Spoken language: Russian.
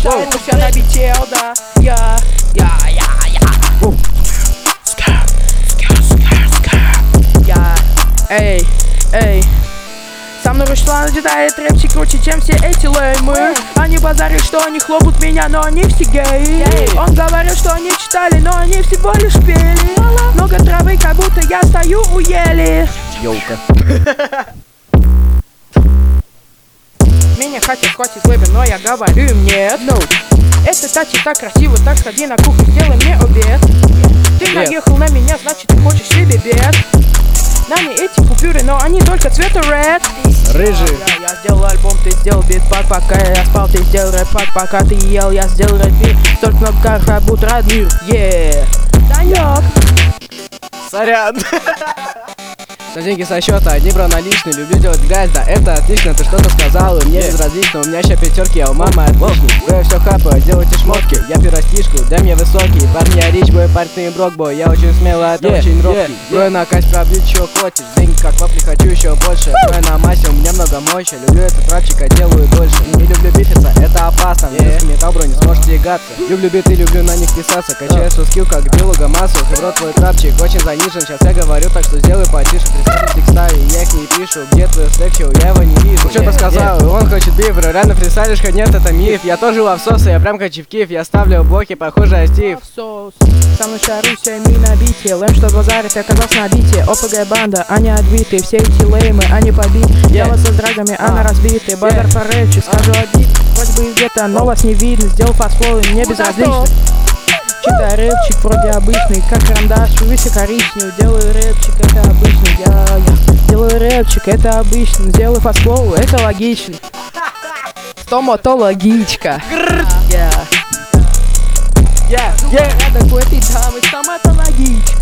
Поэтому вся на бите, да. Я. Я. Эй. Со мной Руслан читает рэпчи круче, чем все эти леймы. Они базарят, что они хлопают меня, но они все геи. Он говорил, что они читали, но они всего лишь пели. Много травы, как будто я стою у ели. Ёлка. Меня хотят схватить лэбе, но я говорю им нет. Это тачи так красиво, так сходи на кухню, сделай мне обед. Ты наехал на меня, значит ты хочешь себе бед. На мне эти купюры, но они только цвета red. Рыжий. Я сделал альбом, ты сделал битпак, пока я спал, ты сделал рэп-пак, пока ты ел, я сделал рэп-бит. Столько много как будто родмир, Санёк. Сорян. За деньги со счета, одни брал наличные, люблю делать грязь, да это отлично, ты что-то сказал, и мне безразлично, у меня ща пятерки, я у мамы отличник. Я все хапаю, делайте шмотки, я пиростишку, дай мне высокий, парни я рич бой, парень брокбой, я очень смелый, это очень робкий. Брой на кость пробить, чего хочешь, деньги как вапли, хочу еще больше. Брой на массе, у меня много мощи, люблю этот рэпчик, а делаю дольше. Не люблю бифиться, это опасно, с металл не сможешь тягаться. Люблю биты, люблю на них писаться, качаю свой скилл как белуга массу. Рот твой трапчик очень занижен, сейчас я говорю, так что сделай потише. Текста, и я их не пишу, где твой слэкчил, я его не вижу. Что-то сказал, и он хочет биф, реально фристайлишь, нет, это миф. Я тоже лавсос, я прям хочу в киф, я ставлю блоки, похоже, а Стив. Со мной шаруся и на бите, лэм что базарит, я оказался на бите. ОПГ банда, они отбиты, все эти леймы, они побиты. Дело со драгами, она разбиты, базар по рэпчик, скажу один. Вроде бы где-то, но вас не видно, сделал фастфлоу, мне безразлично. Читай рэпчик, вроде обычный, как карандаш, высок коричневый. Делаю рэпчик, это обычный, я делаю рэпчик, это обычный. Сделаю фастфлоу, это логично. Стоматологичка. Я такой, ты дамы, стоматологичка.